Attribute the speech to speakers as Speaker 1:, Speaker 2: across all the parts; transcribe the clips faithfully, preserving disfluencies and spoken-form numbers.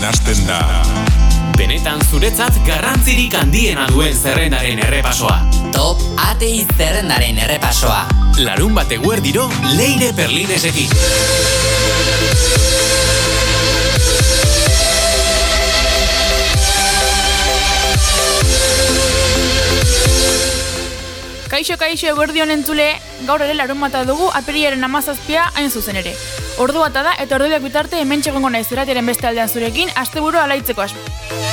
Speaker 1: hasten da.
Speaker 2: Benetan zuretzat garrantzirik handiena duen zerrendaren errepasoa.
Speaker 3: Top Atei zerrendaren errepasoa.
Speaker 2: Larun bat eguerdiro Leire Berlinesekin.
Speaker 4: Kaixo, kaixo, eguerdion entzule, gaur ere larun bata dugu apirilaren hamazazpia hain zuzen ere. Ordu bata da eta orduak bitarte hemen txegongo naiz irratiaren beste aldean zurekin, asteburu alaitzeko asmo.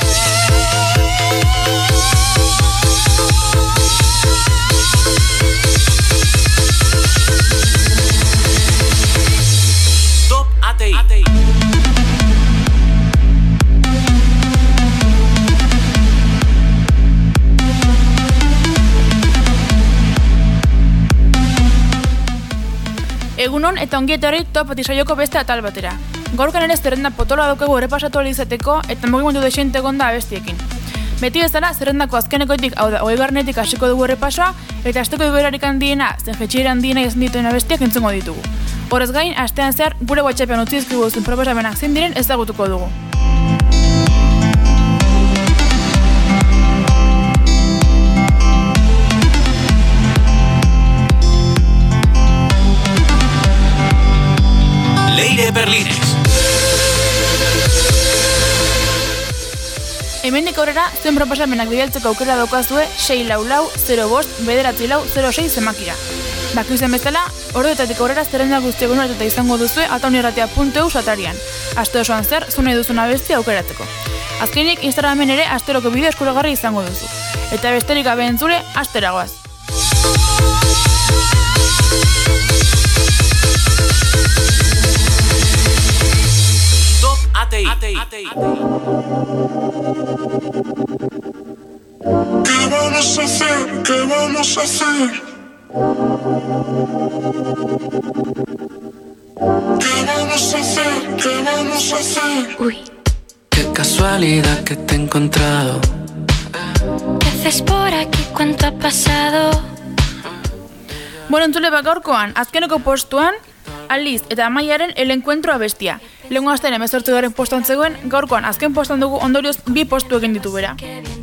Speaker 2: Top Atei. Egunon eta ongietorri Top Atei saioko beste atal batera. Gaurkan ere zerrenda potoloa daukagu errepasatu ahal izateko eta mugimendu desiente egonda abestiekin. Beti bezala zerrendako azkenekoitik, hau da, hogeigarrenetik hasiko dugu errepasoa eta asteko igoerarik handiena, zen jetxiera handiena izan dituen abestiak entzungo ditugu. Horrez gain, astean zehar gure WhatsAppean utzi dizkigu zuen proposamenak zein diren ezagutuko dugu. Leire Berlines.
Speaker 4: Hemendik aurrera, zuen proposamenak bidaltzeko aukera daukazue sei lau lau zero bost bederatzi lau zero sei zemakira. Dakizen bezala, orduetatik aurrera zerrenda guztiak unoratuta izango duzue ataunirratia puntu eu satarian. Aste osoan zer, zunei duzun abesti aukeratzeko. Azkenik, Instagramen ere asteroko bideo eskuragarri izango duzu. Eta besterik gabe entzule, asteragoaz.
Speaker 2: Atei. Atei. Atei.
Speaker 5: ¿Qué vamos a hacer? ¿Qué vamos a hacer? ¿Qué vamos a hacer? ¿Qué vamos a hacer?
Speaker 6: Uy,
Speaker 7: qué casualidad que te he encontrado.
Speaker 6: ¿Qué haces por aquí? ¿Cuánto ha pasado?
Speaker 4: Bueno, entzule bat gaurkoan, azkeneko postuan, Aliz eta Amaiaren El Encuentro abestia. Lehengo astean hemezortzi garen postuan zegoen, gaurkoan azken postuan dugu ondorioz bi postu egin ditu bera.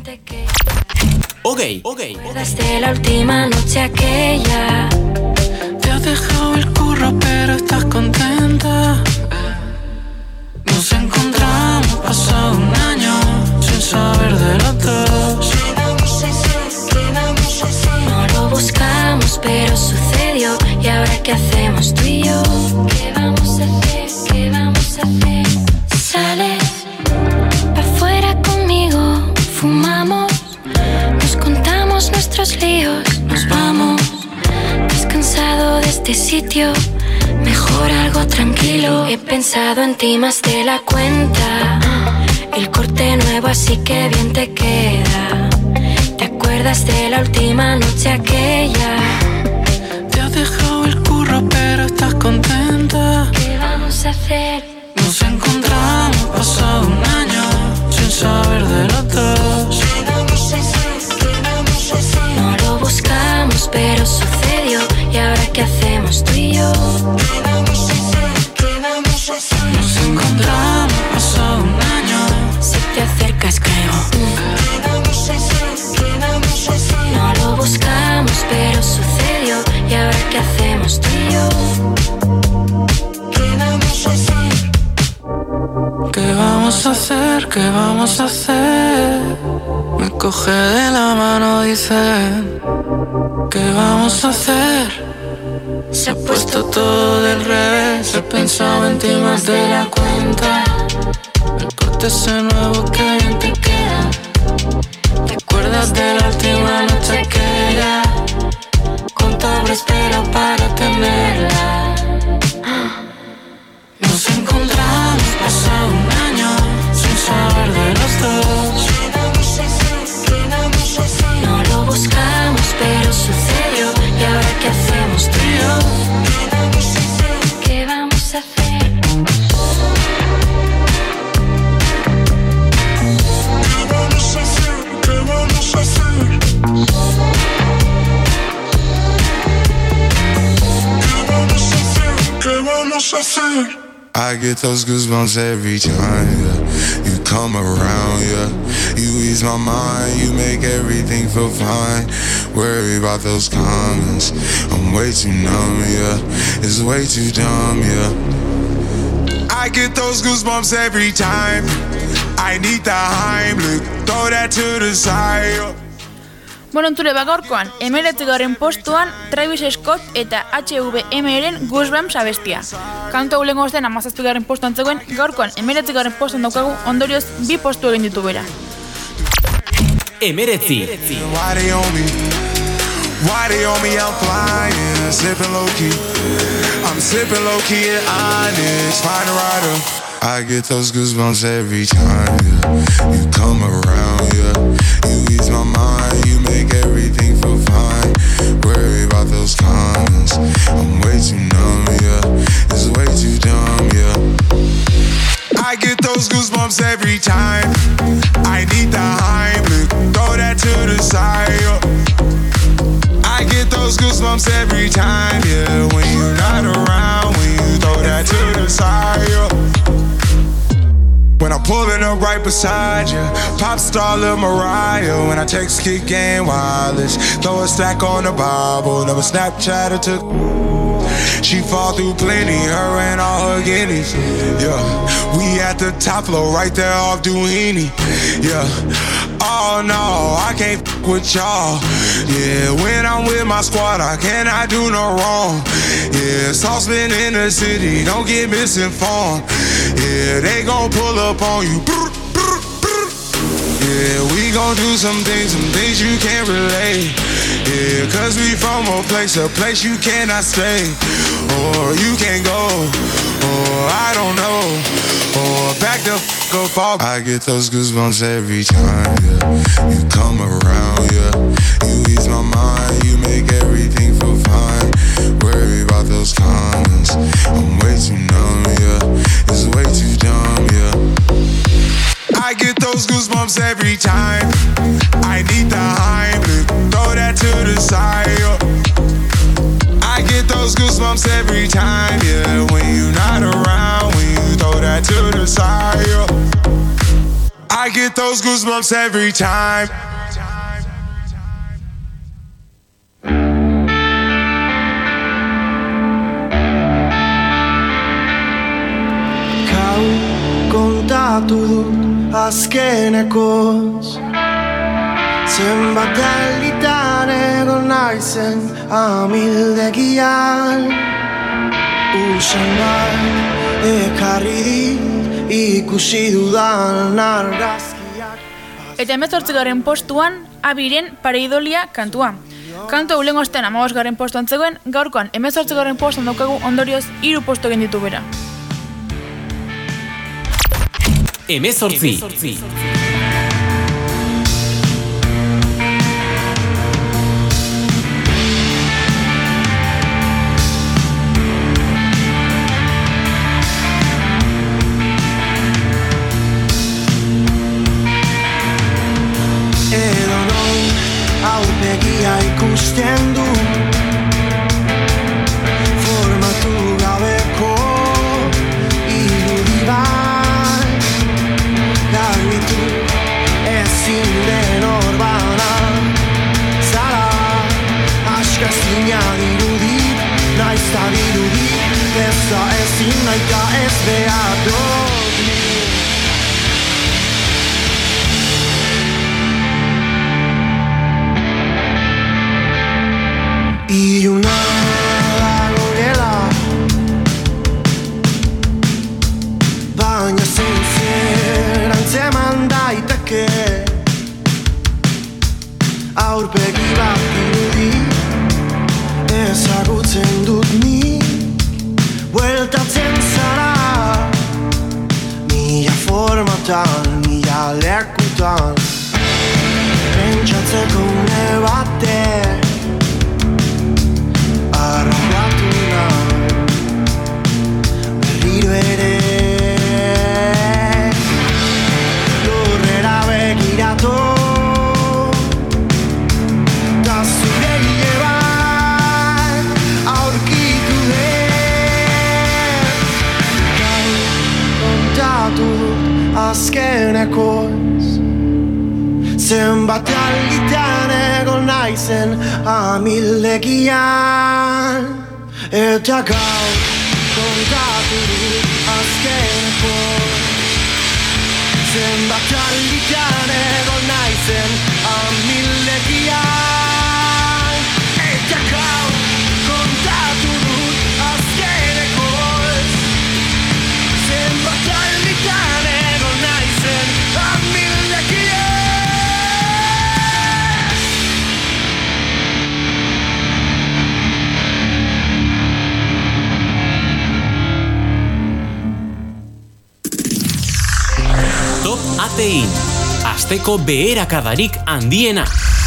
Speaker 2: Ogei, ogei.
Speaker 6: Desde la última noche aquella.
Speaker 7: Te has dejado el curro pero estás contenta. Nos encontramos pasado un año sin saber de los dos.
Speaker 6: ¿Qué vamos a hacer? ¿Qué vamos a hacer? No lo buscamos pero sucedió. ¿Y ahora qué hacemos tú y yo? ¿Qué vamos a hacer? ¿Qué vamos a hacer? Sales pa' afuera conmigo, fumamos, nos contamos nuestros líos, nos vamos. Descansado de este sitio, mejor algo tranquilo. He pensado en ti más de la cuenta. El corte nuevo así que bien te queda. ¿Te acuerdas de la última noche aquella?
Speaker 7: Te has dejado el curro pero estás contenta.
Speaker 6: ¿Qué vamos a hacer?
Speaker 7: Nos encontramos pasado un año sin saber de los dos.
Speaker 6: ¿Qué vamos a hacer? ¿Qué vamos a hacer? No lo buscamos pero sucedió. ¿Y ahora qué hacemos tú y yo? ¿Qué vamos a hacer? ¿Qué vamos a hacer?
Speaker 7: Nos encontramos pasado un año.
Speaker 6: Si te acercas creo. ¿Qué vamos a hacer? ¿Qué vamos a hacer? No lo buscamos pero sucedió. ¿Y ahora qué hacemos tú y yo? ¿Qué vamos a hacer?
Speaker 7: ¿Qué vamos a hacer? ¿Qué vamos a hacer? Me coge de la mano, dice. ¿Qué vamos a hacer?
Speaker 6: Se ha
Speaker 7: Puesto todo del revés. He pensado en ti más de la cuenta. El corte ese nuevo que bien te queda. ¿Te acuerdas de la última noche aquella? Cuánto habré esperado para tenerla. Nos encontramos pasado un año sin saber de los dos.
Speaker 6: ¿Qué vamos a hacer? ¿Qué vamos a hacer? No lo buscamos pero sucedió. ¿Y ahora qué hacemos tú y yo? ¿Qué vamos a hacer? ¿Qué vamos a hacer?
Speaker 5: ¿Qué vamos a hacer? ¿Qué vamos a hacer? ¿Qué vamos a hacer?
Speaker 1: I get those goosebumps every time, yeah. You come around, yeah. You ease my mind, you make everything feel fine. Worry about those comments, I'm way too numb, yeah. It's way too dumb, yeah. I get those goosebumps every time. I need the Heimlich, throw that to the side.
Speaker 2: Bueno, entzule bagorkoan, emeretzigarren postuan Travis Scott eta H V M-ren Goosebumps abestia. Kantu hau lehengo ostean amazazpigarren postuan zegoen, gaurkoan emeretzigarren postuan daukagu ondorioz bi postu egin ditu bera.
Speaker 3: Emeretzi.
Speaker 1: Why they on me? Why they on me? I'm flying, sipping low key. I'm sipping low key at Onyx, find a rider. I get those goosebumps every time, yeah. You come around, yeah. You ease my mind, you make everything feel fine. Worry about those comments, I'm way too numb, yeah. It's way too dumb, yeah. I get those goosebumps every time. I need the Heimlich, throw that to the side, yeah. I get those goosebumps every time, yeah. When you're not around, when you throw that to the side, yeah. When I'm pulling up right beside you, pop star Lil Mariah. When I text Kick and Wireless, throw a stack on the Bible. Never Snapchat or took. She fall through plenty, her and all her guineas. Yeah, we at the top floor, right there off Duini. Yeah, oh no, I can't f with y'all. Yeah, when I'm with my squad, I cannot do no wrong. Yeah, saucepan in the city, don't get misinformed. Yeah, they gon' pull up on you. Yeah, we gon' do some things, some things you can't relate. Yeah, cause we from a place, a place you cannot stay. Or you can't go, or I don't know. Or back the f*** up off. I get those goosebumps every time, yeah. You come around, yeah. You ease my mind, you make everything feel fine. Worry about those comments, I'm way too numb, yeah. It's way too dumb, yeah. I get those goosebumps every time. I need the Heimlich, throw that to the side, yeah. I get those goosebumps every time, yeah. When you're not around, when you throw that to the side, yeah. I get those goosebumps every time.
Speaker 8: Kau kontatu dut azkenekoz, zenbat alditan egon naizen amildegian. Usan bat ekarri dit ikusi dudan argazkiak.
Speaker 2: Eta hemezortzigarren postuan Abiren Pareidolia kantua. Kantu hau lehengo ostean hamabosgarren postuan zegoen, gaurkoan hemezortzigarren postuan daukagu ondorioz hiru postu egin ditu bera.
Speaker 3: Hemezortzi.
Speaker 8: Aurpegia ikusten du, formatu gabeko irudi bat, garbitu ezin den orbana. Zara askazina dirudit, naizta dirudit, ez da ezin naita ez behar dut. Iluna dago gela, baina zein zer antzeman daiteke. Aurpegi bat dirudi, ezagutzen dut ni. Bueltatzen zara, mila formatan, mila lekutan. Pentsatzeko une batek arrapatu nahi berriro ere. Lurrera begiratu ta zure hile bat aurkitu dut. Kontatu dut azken azkenekoz. Zenbat alditan egon naizen amildegian, eta gaur kontatu dut azkenekoz. Zenbat alditan egon naizen amildegian, eta gaur kontatu dut azkenekoz. Zenbat alditan egon naizen amildegian.
Speaker 3: Top Atein, asteko beherakadarik handiena.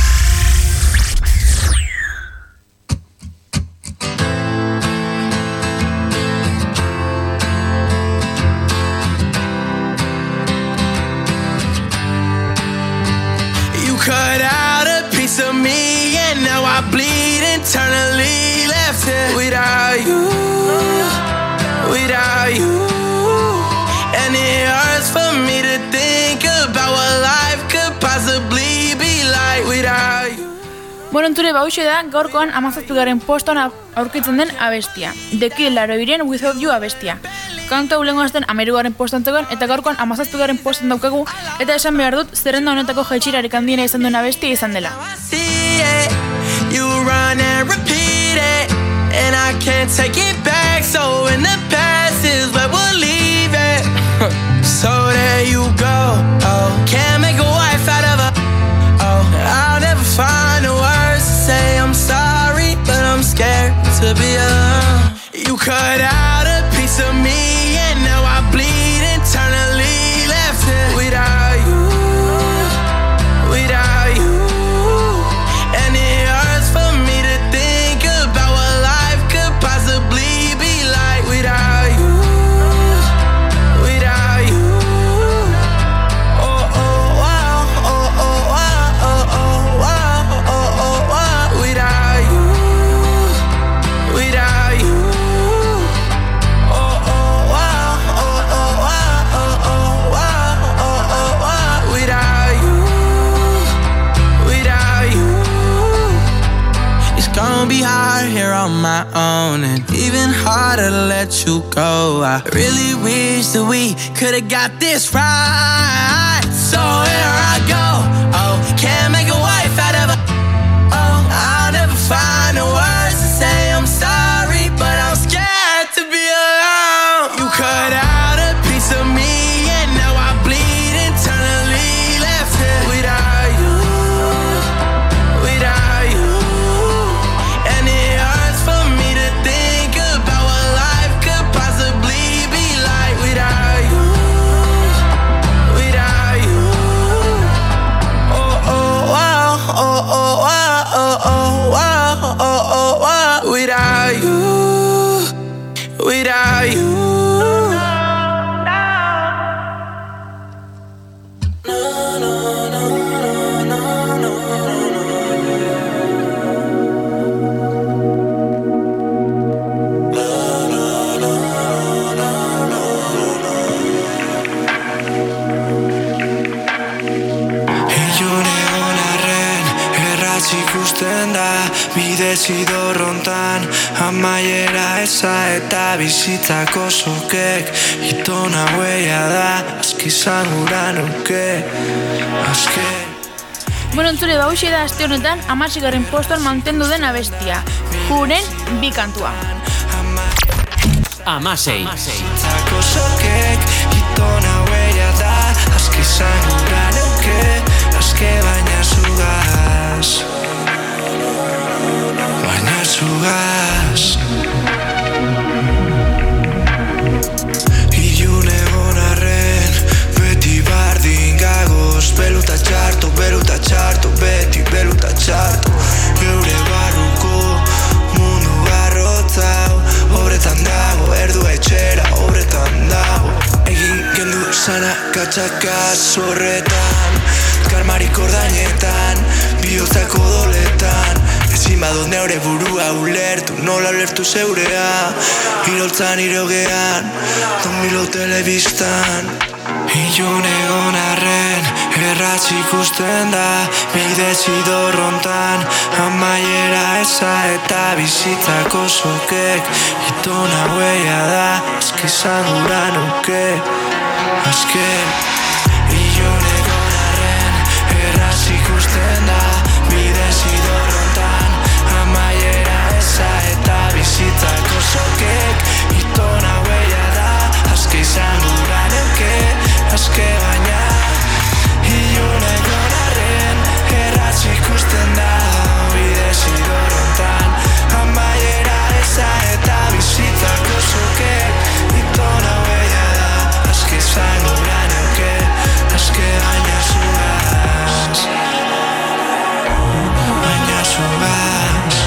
Speaker 7: You cut out a piece of me and now I bleed internally, left it without you, without you. And it hurts for me to think about what life could possibly be like without you.
Speaker 2: Bueno, entzure bauxe da, gaurkoan amazazpigaren poston aurkitzen den abestia. The Killers iren Without You abestia. Kantu hau lehengo azten ameruaren poston zegoen, eta gaurkoan amazazpigaren poston daukagu, eta esan behar dut, zerrenda honetako jaitxirarik handiena izan duen abestia izan dela.
Speaker 7: You run and repeat it, and I can't take it back, so in the past is where we'll leave it. So there you go, oh, can't make a wife out of her, oh, I'll never find the words to say I'm sorry, but I'm scared to be alone. You cut out a piece of me and now I bleed internally, left it without you, without you. And it hurts for me to think about what life could possibly be like without you. Gonna be hard here on my own, and even harder to let you go. I really wish that we could've got this right. So here I go, oh, can't make a wife out of her, oh, I'll never find the words to say I'm sorry, but I'm scared to be alone. You cut out a piece of me and now I bleed internally, left it without you, without you. Without you, without you.
Speaker 9: Ikusten da bidez idorrontan amaiera eza eta bizitzako sokek itona huella da aski izan gura nuke azken.
Speaker 2: Bueno, entzule bauxe da aste honetan hamaseigarren postuan mantendu den abestia, Juren bi kantua.
Speaker 3: Hamasei.
Speaker 9: Bizitzako sokek itona huella da aski izan gura nuke aske baina zugaz. Baina zugaz Ilun egon arren beti bardin gagoz beluta txarto, beluta txarto, beti beluta txarto Geure barruko mundu garrotzau Obretan dago, erdu etxera, obretan dago Egin gendu sana katxakaz horretan Karmarik ordainetan, bihotzako doletan Ezin badot neure burua ulertu, nola ulertu zeurea Iroltzan irogean, domilo telebistan Ilun egon arren, erratz ikusten da bide zidorrontan, amaiera eza eta bizitzako sokek itona huella da, azke izan gura nuke, azken. Ilun egon arren, erratz ikusten da bide zidorrontan, amaiera eza eta bizitzako sokek itona huella da, azke izan gura nuke, azke baina. Ilun egon arren, erratz ikusten da bide zidorrontan, amaiera eza eta bizitzako sokek itona huella da, azke izan gura nuke, azke baina zugaz, baina zugaz,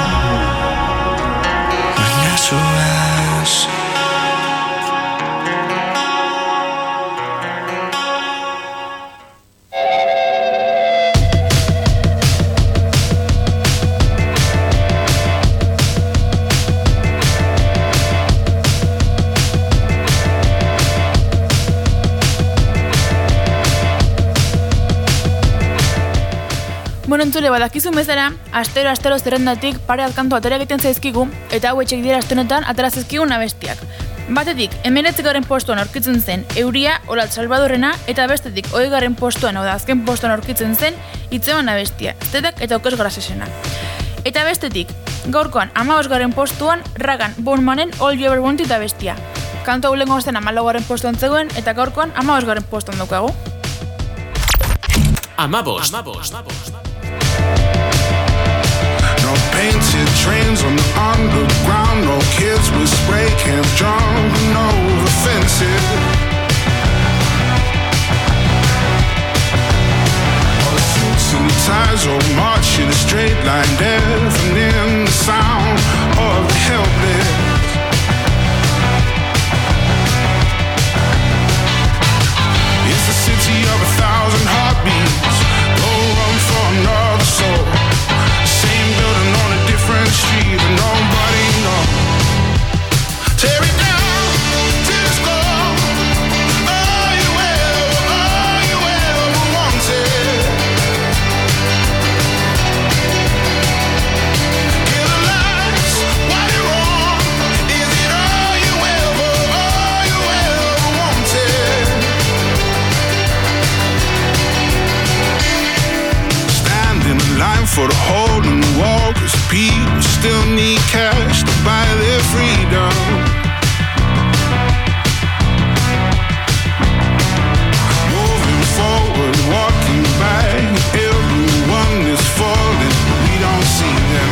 Speaker 9: baina zugaz.
Speaker 2: Bueno, entzule, badakizun bezala, astero astero zerrendatik pare bat kantu atera egiten zaizkigu, eta hau etxek dira astenetan atera zaizkigun abestiak. Batetik, hemeretzigarren postuan aurkitzen zen Euria, Olat Salvadorrena, eta bestetik, hogeigarren postuan, hau da azken postuan aurkitzen zen Itzeman abestia, Zetak eta Okes Grasesena. Eta bestetik, gaurkoan hamabosgarren postuan Ragan Bonemanen All You Ever Wanted abestia. Kantu hau lehenko zen hamalaugarren postuan zegoen, eta gaurkoan hamabosgarren postuan daukagu.
Speaker 3: Amabost. Amabost.
Speaker 1: No painted trains on the underground, no kids with spray cans jumping over the fences. All the suits and ties all march in a straight line, deafening the sound of the helpless. It's the city of a thousand heartbeats, no room for another soul. Same building on a different street, but nobody knows. Tear it down till it's gone. All you ever, all you ever wanted. Kill the lights while you're wrong. Is it all you ever, all you ever wanted? Stand in line for the hole in the wall, cause people still need cash to buy their freedom. Moving forward, walking back, everyone is falling, we don't see them.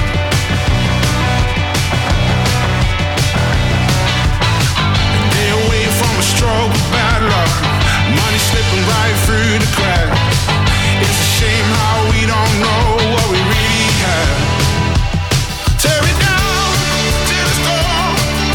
Speaker 1: They away from a stroke of bad luck, money slipping right through the cracks. It's a shame how we don't know what we really have. Tear it down till it's gone.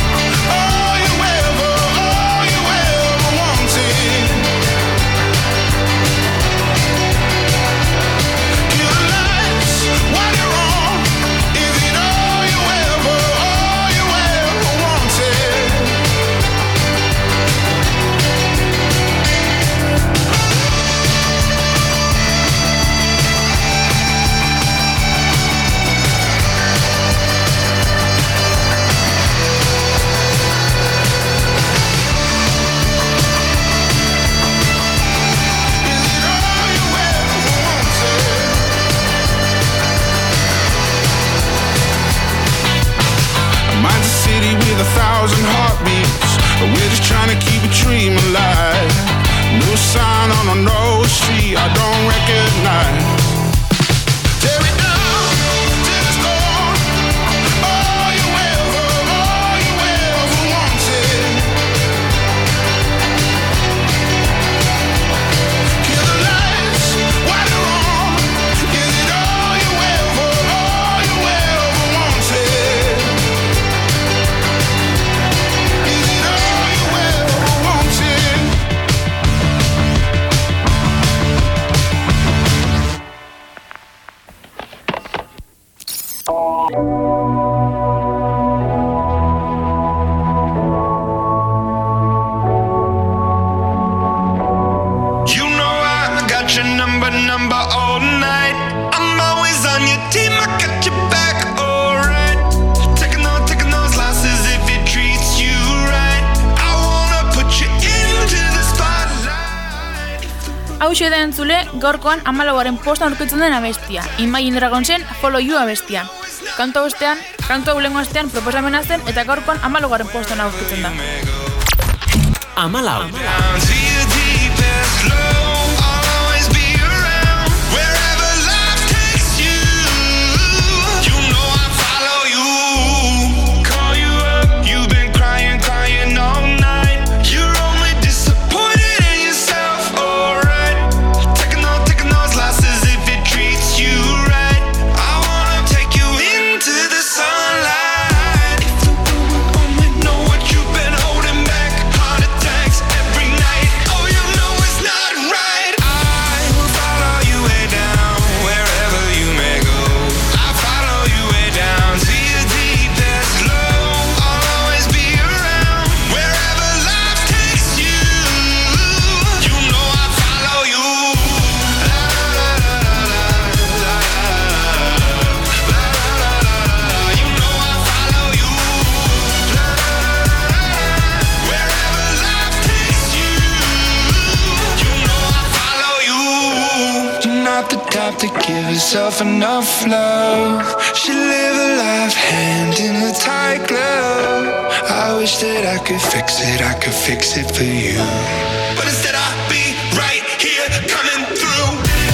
Speaker 5: number all night. I'm always on your team, I got your back, alright. Taking on, taking those losses if it treats you right. I wanna put you into the spotlight.
Speaker 2: Hau da entzule, gaurkoan hamalaugarren postan aurkitzen den abestia. Imagine Dragonsen Follow You abestia. Kantu bestean, kantu hau lehengo astean proposamena zen eta gaurkoan hamalaugarren postan aurkitzen da.
Speaker 3: Amalau.
Speaker 9: To give herself enough love. She live a life hand in a tight glove. I wish that I could fix it, I could fix it for you.
Speaker 5: But instead I'll be right here coming through.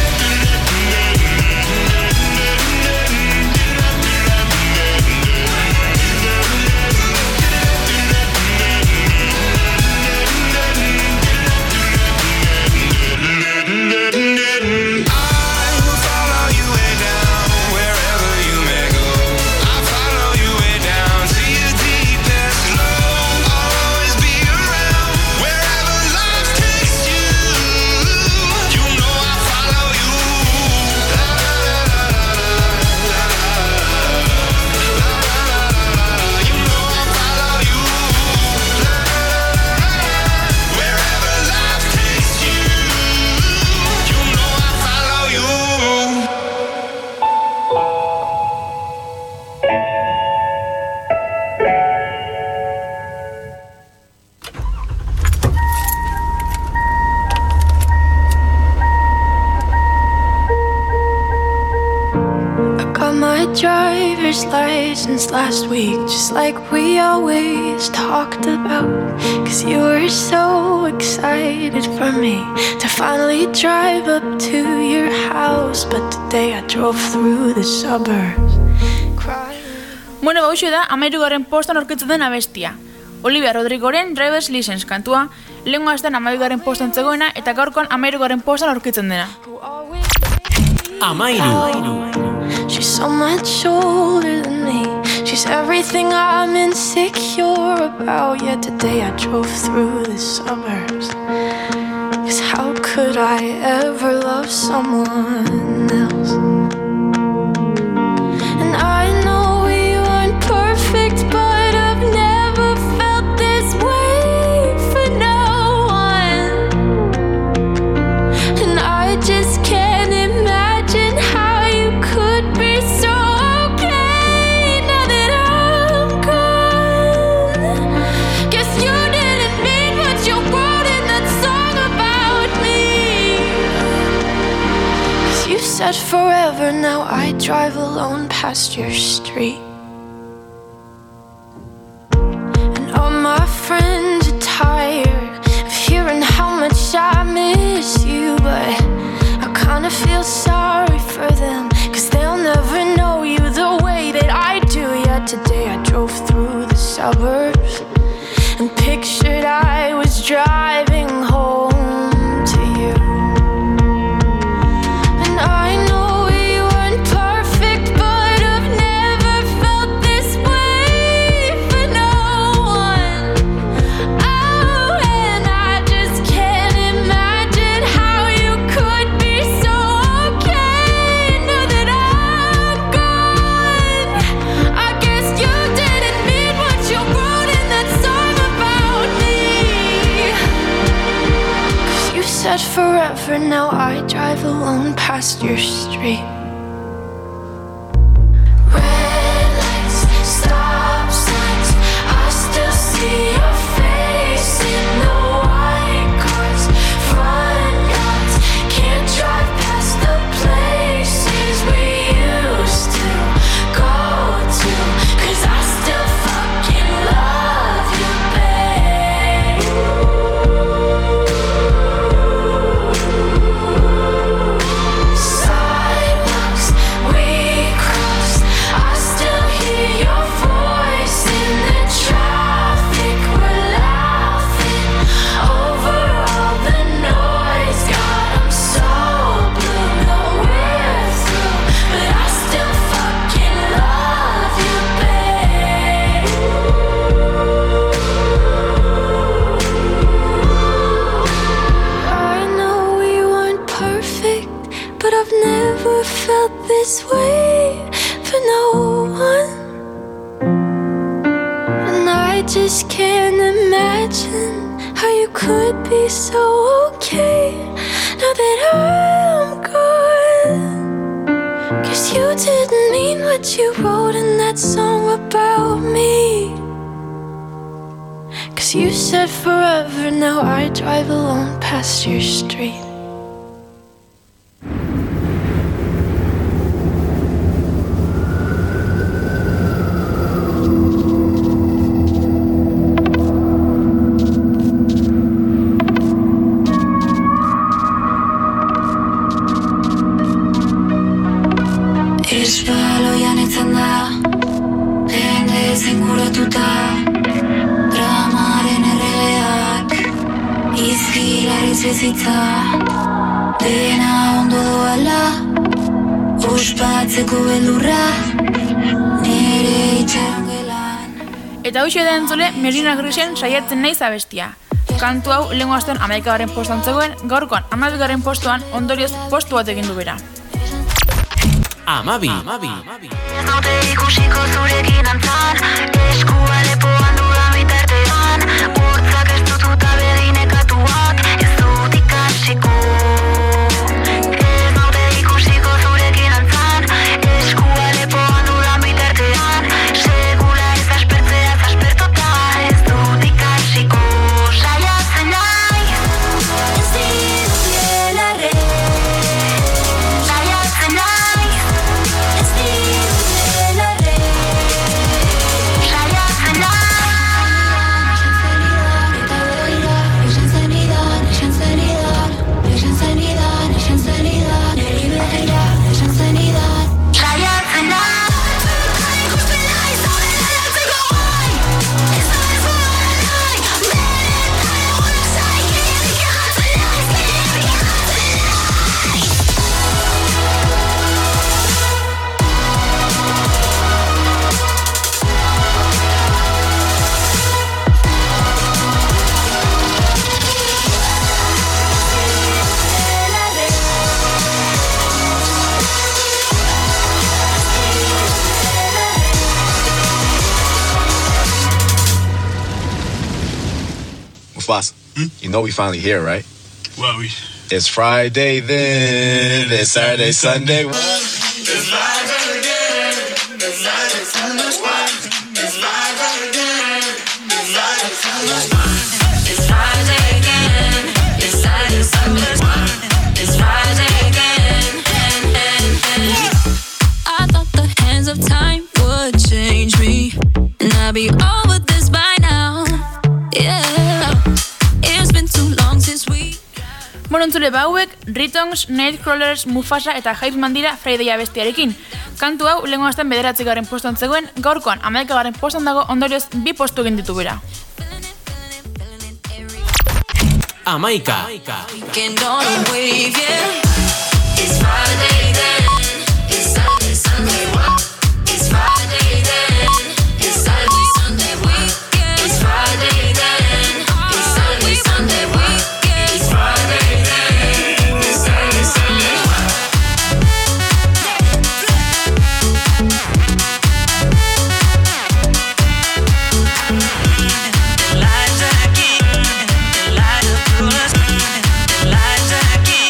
Speaker 6: Driver's license last week, just like we always talked about. Cause you were so excited for me to finally drive up to your house. But today I drove through the suburbs crying.
Speaker 2: Bueno, bauxo da, amairugarren postan aurkitzen den abestia. Olivia Rodrigoren Driver's License kantua, lehengo astean amairugarren postan zegoena eta gaurkoan amairugarren postan aurkitzen dena.
Speaker 3: Amairu.
Speaker 6: She's so much older than me. She's everything I'm insecure about. Yet today I drove through the suburbs. Cause how could I ever love someone else? And I know we weren't perfect, but I've never felt this way for no one. And I just can't imagine how you could be so okay now that I'm gone. Guess you didn't mean what you wrote in that song about me. Cause you said forever, now I drive alone past your street. And all my friends are tired of hearing how much I miss you, but I kinda feel sorry for them, cause they'll never know you the way that I do. Yet today I drove through the suburbs and pictured I was driving home to you. And I know we weren't perfect, but I've never felt this way for no one. Oh, and I just can't imagine how forever, now I drive alone past your street. Red lights, stop signs, I still see your face in the white cars, front yards, can't drive past the places we used to go to, 'cause I still fucking love you, babe. Sidewalks we crossed, I still hear your voice in the traffic. We're laughing over all the noise. God, I'm so blue, no we're through, but I still fucking love you, babe. I know we weren't perfect, but I've never felt this way for no one. And I just can't imagine how you could be so okay now that I'm gone. 'Cause you didn't mean what you wrote in that song about me. 'Cause you said forever, now I drive alone past your street. Espaloian etzen da, jende zinguratuta, dramaren erregeak, izkilariz bezitza, dena ondo doala, ospatzeko beldurra, nire itxaron gelan.
Speaker 2: Eta hoxe da entzule, Merina Grisen saiatzen naiz abestia. Kantu hau lehengo astean hamaikagarren postuan zegoen, gaurkoan hamabigarren postuan ondorioz postu bat egin du bera.
Speaker 3: Amabi. Amabi.
Speaker 6: Ez naute ikusiko zurekin antzan, eskua lepoan dudan bitartean, bortzak ez dututa bedinekatuak, ez dut ikasiko. Ez naute ikusiko zurekin antzan, eskua lepoan dudan bitartean, segura ez aspertzea aspertuta, ez dut ikasiko. Saiatzen naiz, ez dizut belarre. Saiatzen naiz, ez dizut belarre. Saiatzen naiz. Eta begira, esan zenidan, esan zenidan, esan zenidan, esan zenidan, niri begira, esan zenidan. Saiatzen naiz. Ikusten naiz, zaudela jartzeko gai. Ez da ez bora nahi, benetan egona zai, kirikatzen naiz, kirikatzen naiz.
Speaker 10: Mufasa, you know we finally here, right?
Speaker 5: Well, we.
Speaker 10: It's Friday then, it's Saturday, Sunday.
Speaker 5: It's live again. It's live, it's Sunday. It's live again. It's live, it's Sunday.
Speaker 6: It's Friday again. It's Saturday, Sunday. It's Friday again. I thought the hands of time would change me, and I'd be over this by now. Yeah, it's been too long since we.
Speaker 2: Bueno, entzule bauek, Ritongs, Nightcrawlers, Mufasa eta Hypeman dira Friday abestiarekin. Kantu hau lehengo astean bederatzigarren postuan zegoen, gaurkoan hamaikagarren postuan dago, ondorioz bi postu egin ditu bera.
Speaker 3: Amaika.
Speaker 6: Weekend on a wave, yeah. It's Friday then. It's Saturday, Sunday. It's Friday then. It's Saturday, Sunday weekend. It's Friday then. It's Saturday, Sunday weekend. It's Friday then. It's Saturday, Sunday. Elijah again. Elijah through us. Elijah again.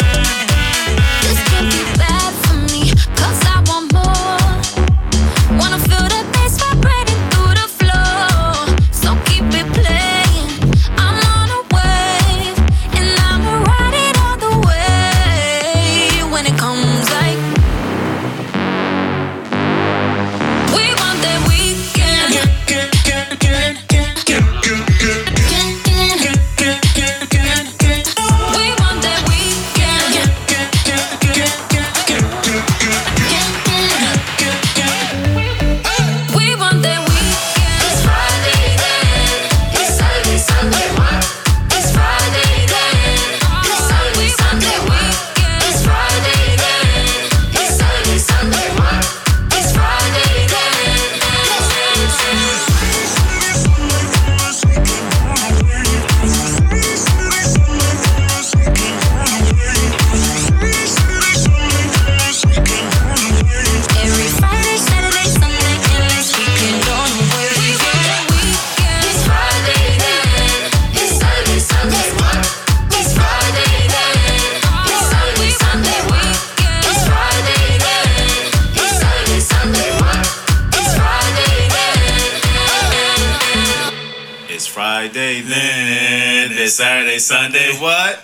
Speaker 10: Okay, then this Saturday, Sunday, what?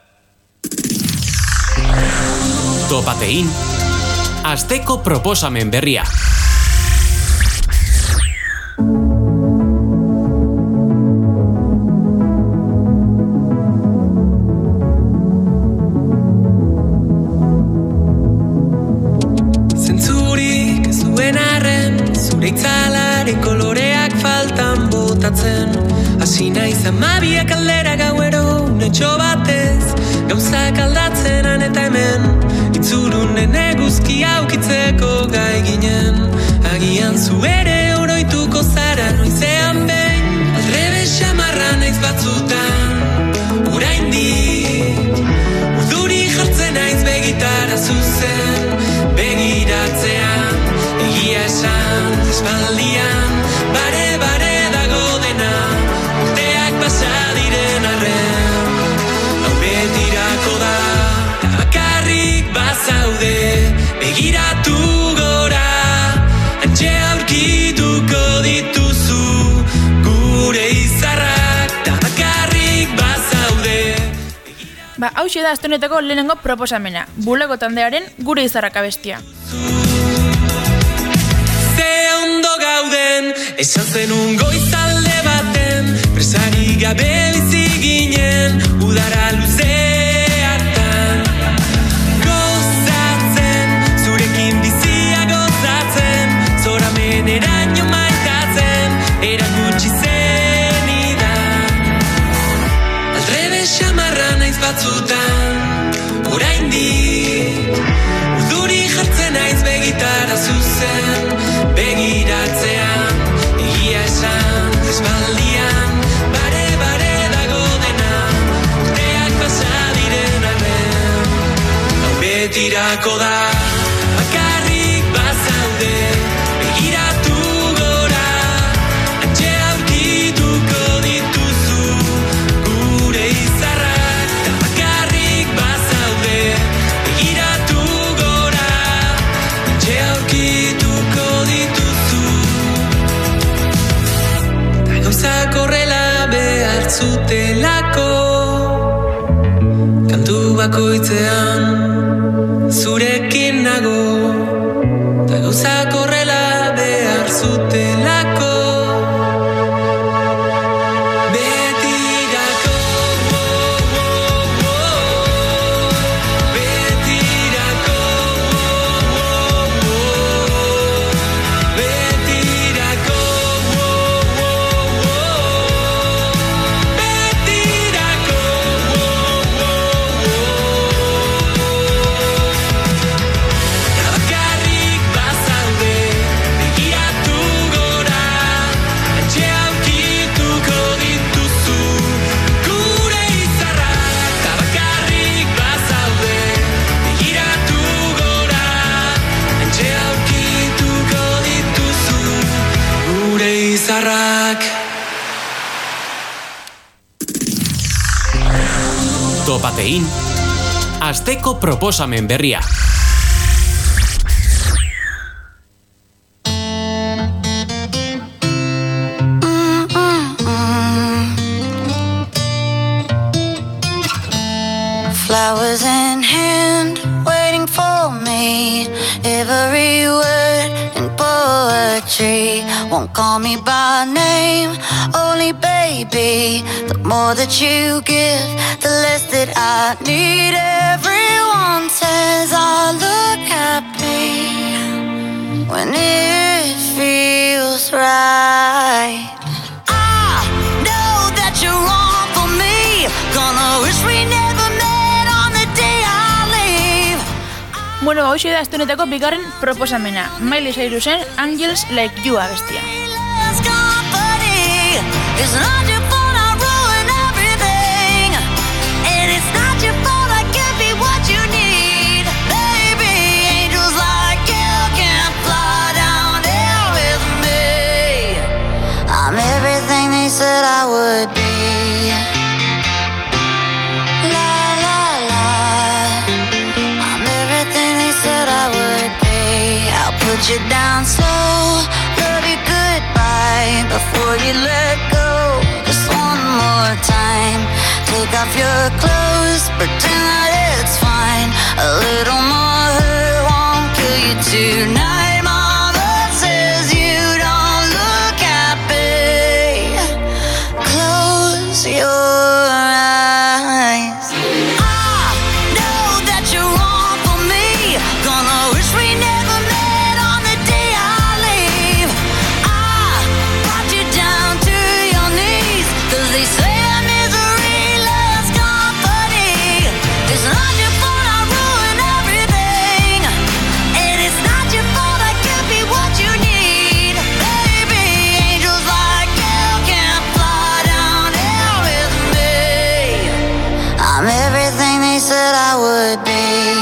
Speaker 3: Topatein, asteko proposamen berria.
Speaker 7: Zentzurik ez duen arren, zure itzalaren koloreak faltan botatzen. Hasi naiz amabiak aldera gauero, unetxo batez, gauzak aldatzen han eta hemen. Itzurunen eguzki aukitzeko gai ginen. Agian zu ere oroituko zara noizean behin. Aldrebe xamarra naiz batzutan, oraindik urduri jartzen naiz begitara zuzen. Begiratzean, egia esan, espaldian, bare-bare dago dena, urteak pasa diren arren. Hau betirako da, eta bakarrik bazaude, begiratu gora, antxe aurkituko dituzu, gure izarrak, eta bakarrik bazaude.
Speaker 2: Ba, hauxe da astonetako lehenengo proposamena, Bulego taldearen Gure Izarrak abestia.
Speaker 7: Ze ondo gauden, esan zenun goizalde baten, presari gabe bizi ginen, udara luze hartan. Gozatzen, zurekin bizia gozatzen, zoramen eraino maitatzen, erakutsi zenidan. Aldrebe xamarra naiz batzutan, oraindik urduri jartzen naiz begitara zuzen. Begiratzean, egia esan, espaldian, bare-bare dago dena, urteak pasa diren arren. Hau betirako da, bakarrik bazaude, begiratu gora, antxe aurkituko dituzu, gure izarrak, eta bakarrik bazaude, begiratu gora, antxe aurkituko dituzu. Ta gauzak horrela behar zutelako, kantu bakoitzean zurekin nago. Ta gauzak horrela behar zutelako, betirako, oh, oh, oh. Betirako, oh, oh, oh. Betirako, oh, oh, oh. Betirako, oh, oh, oh. Ta bakarrik bazaude, begiratu gora, antxe aurkituko dituzu, gure izarrak. Ta bakarrik bazaude, begiratu gora, antxe aurkituko dituzu, gure izarrak.
Speaker 3: Topatein, asteko proposamen berria.
Speaker 11: Flowers in hand, waiting for me. Every word in poetry won't call me by name, only baby. The more that you give, the less that I need. Everyone says I look happy when it feels right. I know that you're wrong for me, gonna wish we never met on the day I leave.
Speaker 2: Bueno, hauxe da astonetako bigarren proposamena, Miley Cyrusen Angels Like You abestia.
Speaker 11: It's not your fault I ruin everything, and it's not your fault I can't be what you need. Baby, angels like you can fly down here with me. I'm everything they said I would be. La la la, I'm everything they said I would be. I'll put you down slow, love you goodbye before you let go. Just one more take off your clothes, pretend that it's fine. A little more hurt won't kill you tonight. Mama says you don't look happy. Close your eyes. I know that you're wrong for me. Gonna wish we never met on the day I leave. I brought you down to your knees, 'cause they say that misery loves company. It's not your fault I ruined everything, and it's not your fault I can't be what you need. Baby, angels like you can't fly down here with me. I'm everything they said I would be.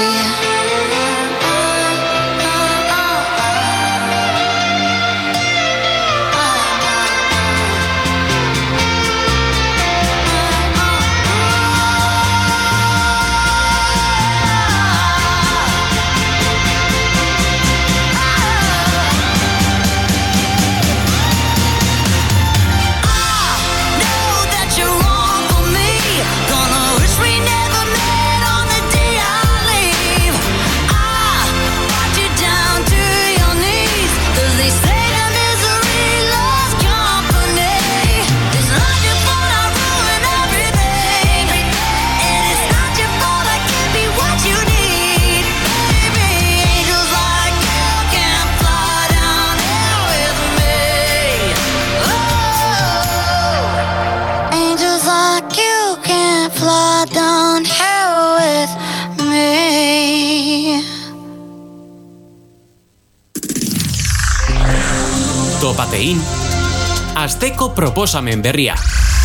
Speaker 3: Topatein, asteko proposamen berria.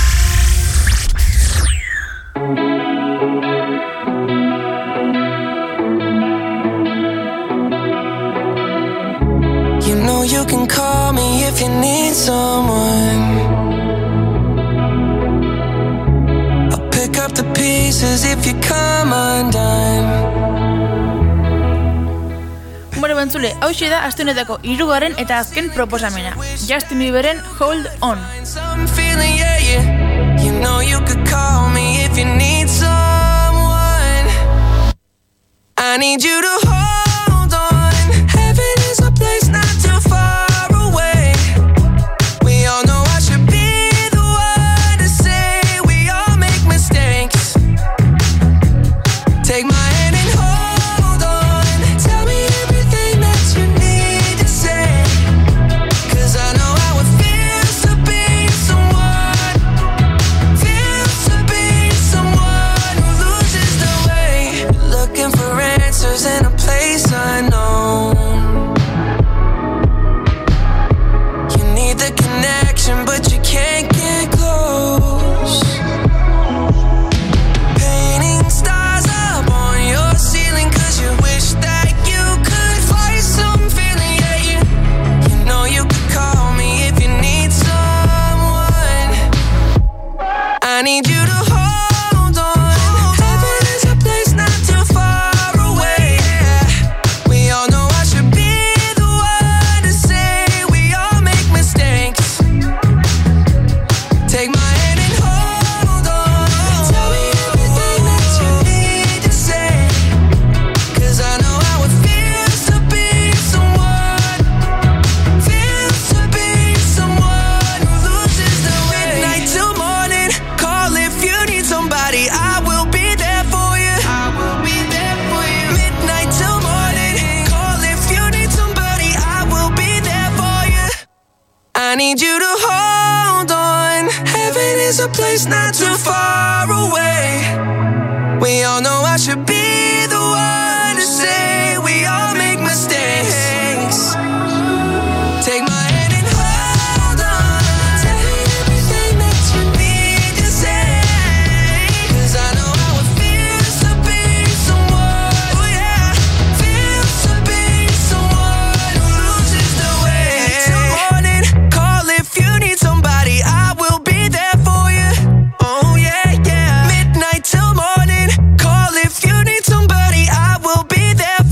Speaker 7: You know you can call me if you need someone. I'll pick up the pieces if you come undone.
Speaker 2: Bueno, bentzule, hauxe da astunetako hirugarren eta azken proposamena. Justin Bieberen Hold On.
Speaker 7: I'm feeling, yeah, yeah. You know you could call me if you need someone. I need you to hold on. Heaven is a place not too far away. We all know I should be the one to say we all make mistakes. Take my hand and hold on. Tell me everything that you need to say, 'cause I know how it feels to be someone, feels to be someone who loses their way. Looking for answers in a place unknown. You need the connection, but you can't get close. Painting stars up on your ceiling 'cause you wish that you could fly some feeling, yeah, you, you know you could call me if you need someone. I need you to hold on. Heaven is a place not too far away. We all know I should be the one to say we all make mistakes. Take my hand and hold on. Tell me everything that you need to say, 'cause I know how it feels to be someone, feels to be someone who loses their way. Midnight till morning, call if you need somebody. I will be there for you. I will be there for you. Midnight till morning, call if you need somebody. I will be there for you. I need you to hold on. Heaven is a place not too far away. We all know I should be the one to say we all make mistakes. Take my hand and hold on. Tell me everything that you need to say, 'cause I know how it feels to be someone, oh yeah, feels to be someone who loses their way. Till morning, call if you need somebody. I will be there for you. Oh yeah, yeah. Midnight till morning, call if you need somebody. I will be there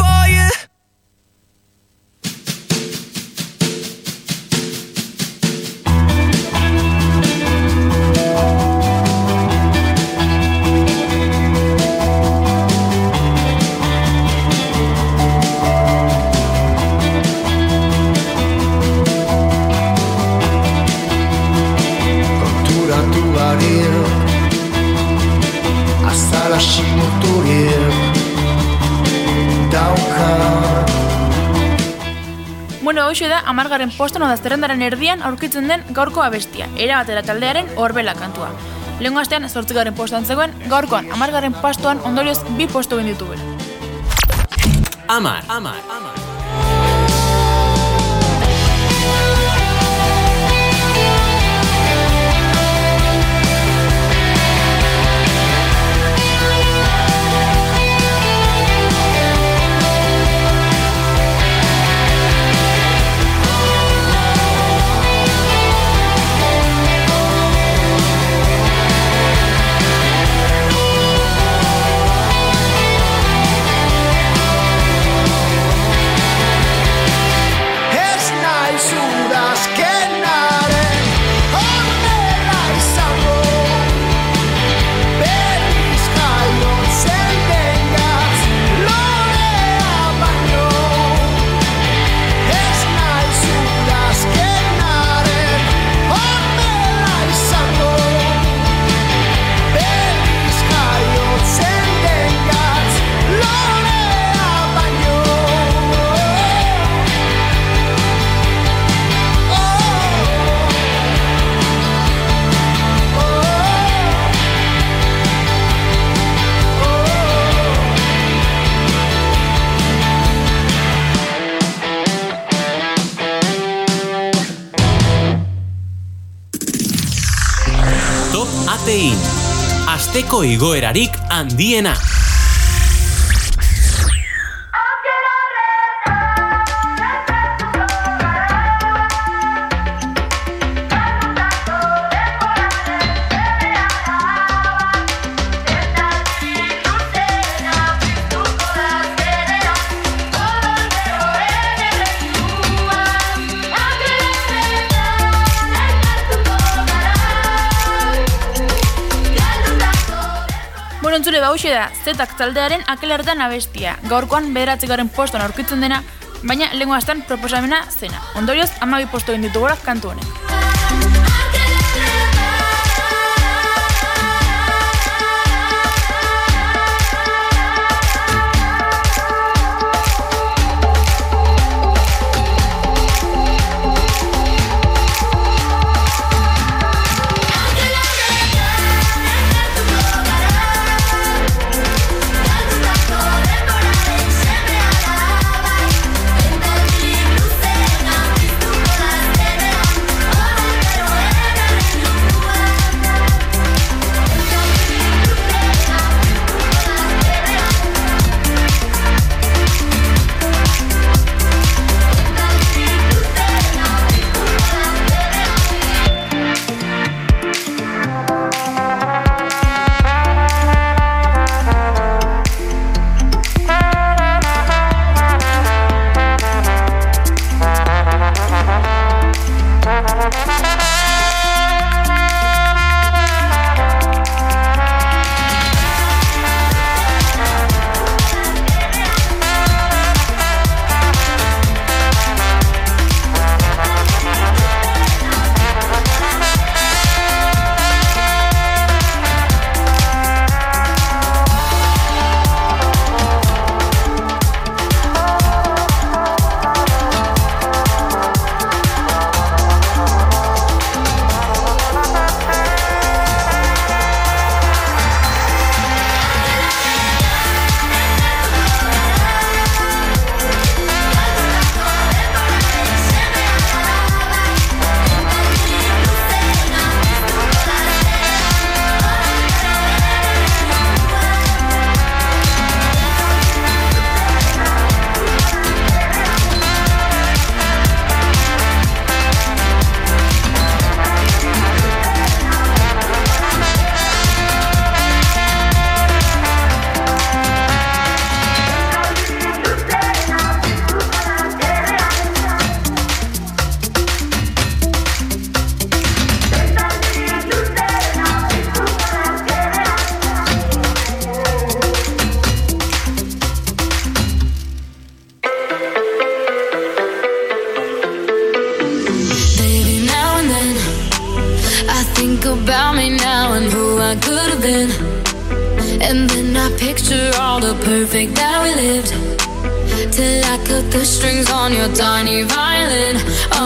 Speaker 2: hoxe da amargarren poston oda zerrendaren erdian aurkitzen den gaurko abestia, era batera taldearen Orbela kantua. Lehengo astean zortzigarren postuan zegoen, gaurkoan amargarren pastoan ondorioz bi postu egin ditu bera.
Speaker 3: Amar, amar, amar. Asteko igoerarik handiena.
Speaker 2: Entzule bauxe da, zetak taldearen akelardan abestia, gaurkoan bederatzigarren postuan aurkitzen dena, baina lehengo astean proposamena zena. Ondorioz, hamabi postu egin ditu gorak kantu honek.
Speaker 6: about me now and who I could have been. And then I picture all the perfect that we lived. till I cut the strings on your tiny violin.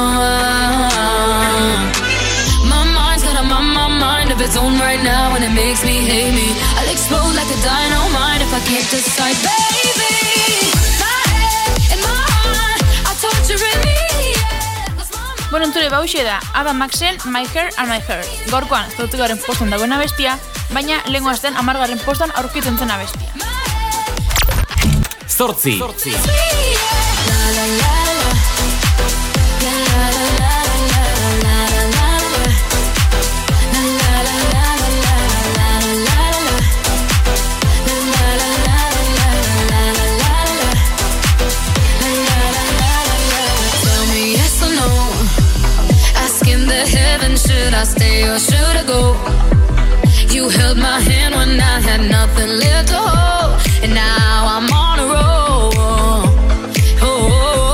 Speaker 6: Uh, my mind's got a my, my mind of its own right now, and it makes me hate me. I'll explode like a dynamite if I can't decide, baby. My head and my heart are torturing me.
Speaker 2: Bueno, entzule bauxe da, Adam Maxen, My Hair and My Hair. Gaurkoan, zortzigaren postan dagoen abestia, baina lehengo azten amargarren postan aurkitzen zen abestia.
Speaker 3: Zortzi. Zortzi.
Speaker 6: Should I stay or should I go? You held my hand when I had nothing left to hold, and now I'm on a roll. Oh,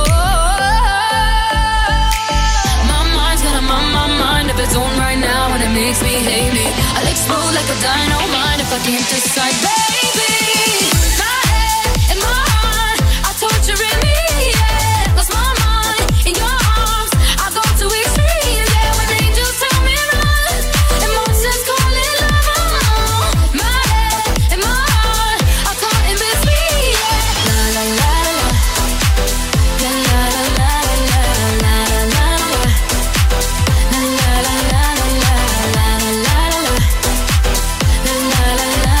Speaker 6: my mind's got a my, my mind of its own right now, and it makes me hate me. I'll explode like a dynamite if I can't decide, baby. My head and my heart are torturing me. Yeah, lost my mind in your arms. I go to extreme. Yeah, when angels tell me run, emotions calling love. My head and my heart are caught in between. Yeah, la la la la, la la la la la la la la, la la la la la la la la, la la la la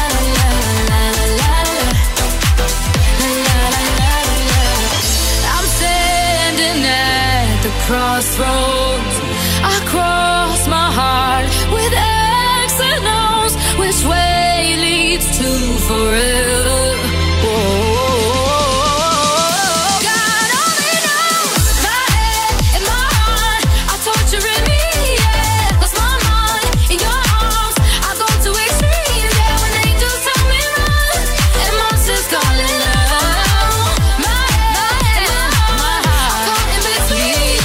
Speaker 6: la. I'm standing at the crossroads. I cross my heart with X and O's. Which way leads to forever? Whoa. God only knows. My head and my heart are torturing me. Yeah, lost my mind in your arms. I go to extremes. Yeah, when angels tell me run, and monsters calling love. My head and my heart are caught in between.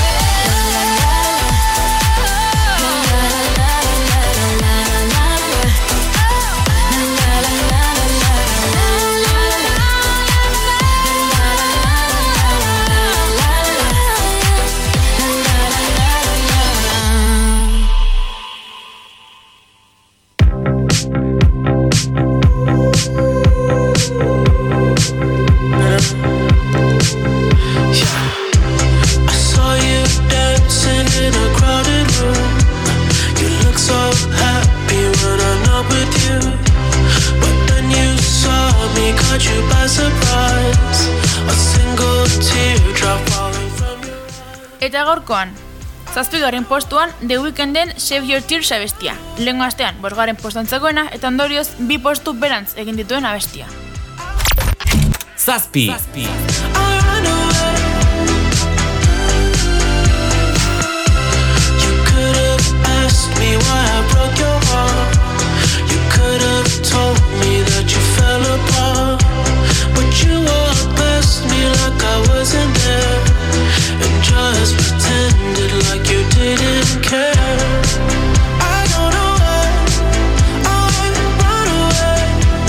Speaker 7: I saw you dancing in a crowded room. You look so happy when I'm not with you, but then you saw me, caught you by surprise. A single teardrop falling from your
Speaker 2: Eta gaurkoan, zazpigaren postuan The Weeknden Save Your Tears abestia. Lehengo astean, bosgarren postuan zegoena, eta ondorioz, bi postu berantz egin dituen abestia.
Speaker 3: Zazpi. Zazpi.
Speaker 7: I ran away. You could have asked me why I broke your heart. You could have told me that you fell apart, but you walked past me like I wasn't there, and just pretended like you didn't care. I don't know why I ran away.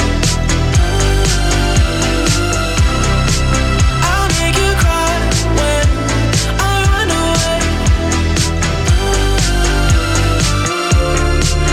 Speaker 7: I'll make you cry when I run away.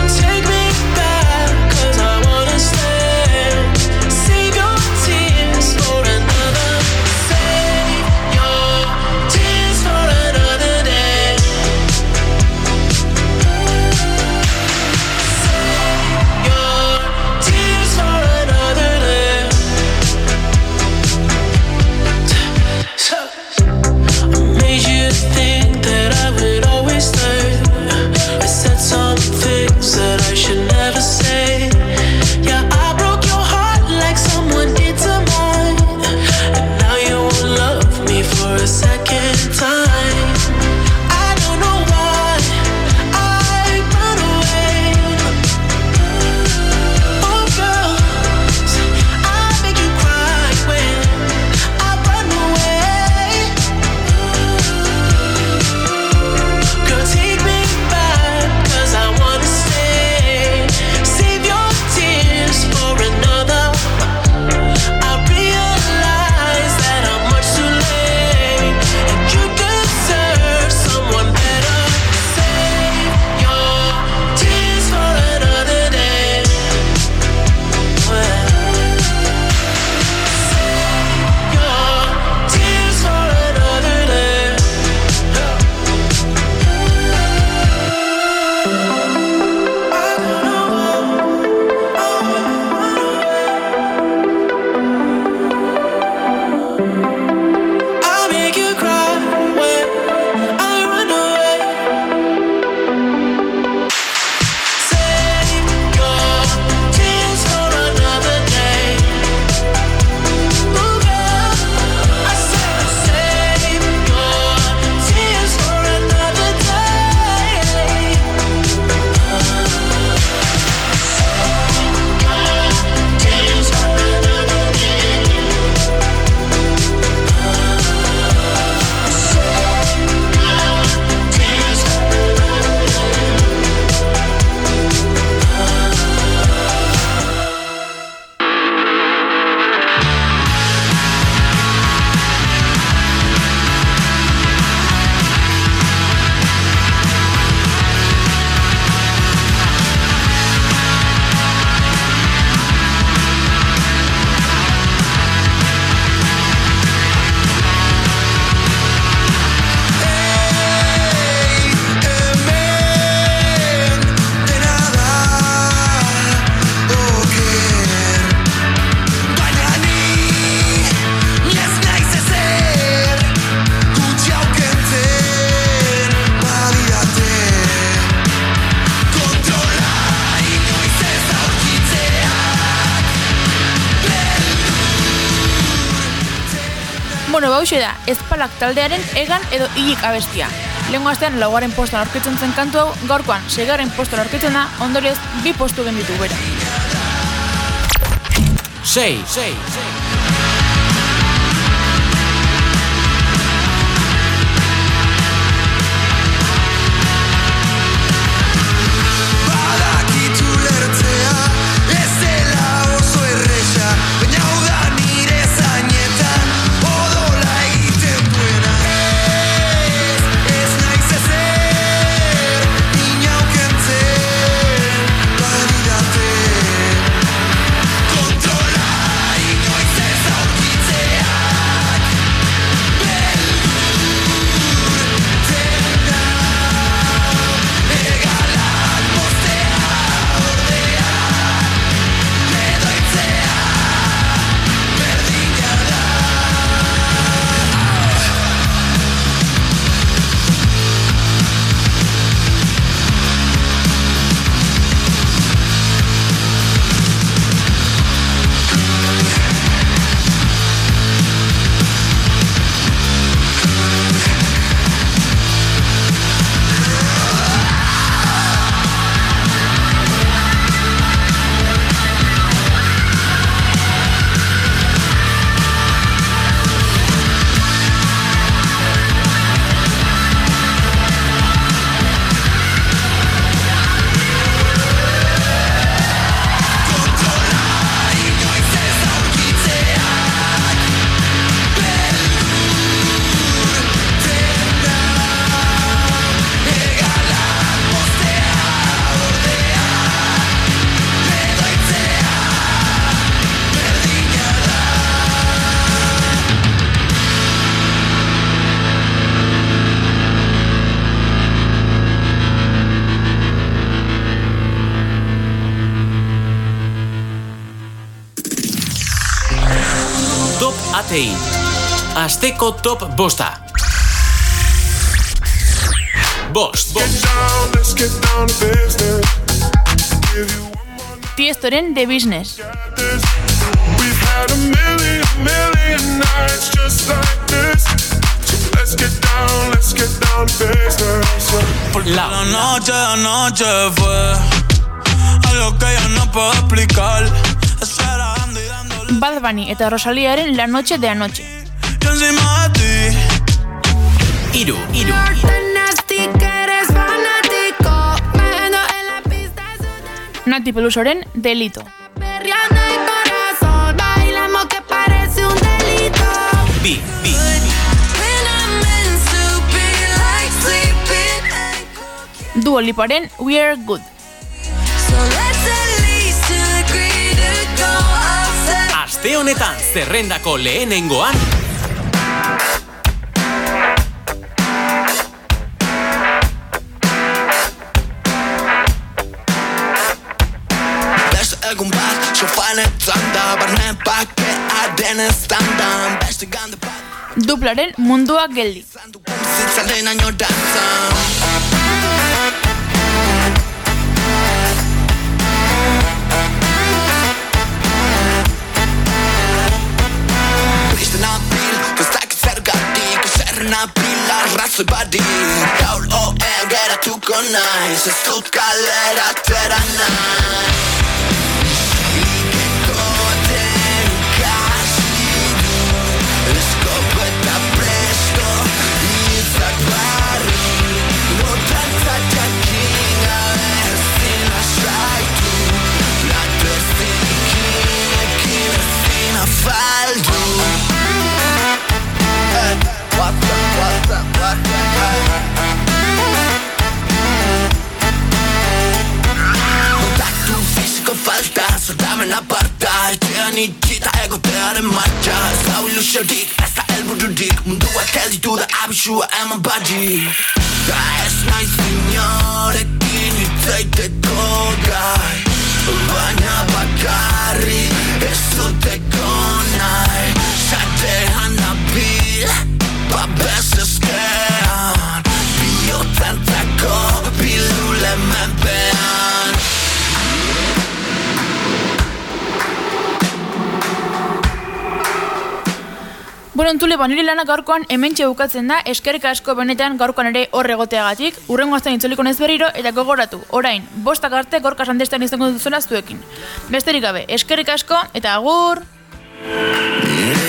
Speaker 2: Bueno, bauxe da, Ezpalak taldearen egan edo hilik abestia. Lehengo astean laugarren postuan aurkitzen zen kantu hau, gaurkoan seigarren postuan aurkitzen da, ondorioz bi postu genditu bera.
Speaker 3: sei, sei, sei. Atein. Asteko top bosta. Bost.
Speaker 2: Tiestoren The Business.
Speaker 7: La noche de anoche fue algo que yo no puedo explicar.
Speaker 2: Bad Bunny eta Rosaliaren La Noche de Anoche.
Speaker 3: Iru, iru.
Speaker 2: Nati Pelusoren Delito.
Speaker 3: Bi, bi.
Speaker 2: Dua Liparen We're Good.
Speaker 3: Aste honetan zerrendako lehenengoan
Speaker 12: Beste egun bat, sofanetan da, barne bakearen estan da.
Speaker 2: Duplaren mundua geldi.
Speaker 12: Zitzaren añoranza. Kristen abil, kastak zergatik, eserren abil arrazoi badi. Gaur oen geratuko naiz, ez dut kalera atera nahi. Faldu hey, what the, what the, what the, hey. Kontaktu fisiko falta, soldamen aparta. Etxean itxita egotearen martxa. Ez hau ilusiorik, ez da helbururik. Munduak elditu da abisua eman badi. Da ez naiz inorekin itzaiteko gai. Baina bakarri ez duteko nahi. Satean nabil, babes eskean. Biotantzako pilule menpean.
Speaker 2: Bueno, entule, ba, nire lanak gaurkoan hementxe bukatzen da, eskerrik asko benetan gaurkoan ere hor egoteagatik, urrengo azten itzuliko nez berriro, eta gogoratu, orain, bostak arte gorka sandestan izango duzuela zuekin. Besterik gabe, eskerrik asko, eta agur!